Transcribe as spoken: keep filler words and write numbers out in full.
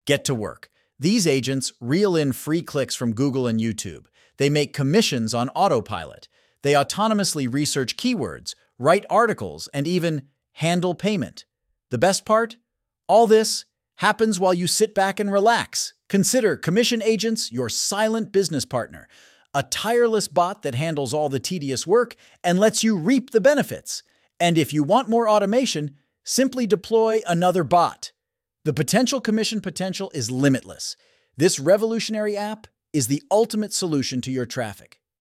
Get to work. These agents reel in free clicks from Google and YouTube. They make commissions on autopilot. They autonomously research keywords, write articles, and even handle payment. The best part? All this happens while you sit back and relax. Consider commission agents your silent business partner, a tireless bot that handles all the tedious work and lets you reap the benefits. And if you want more automation, simply deploy another bot. The potential commission potential is limitless. This revolutionary app is the ultimate solution to your traffic.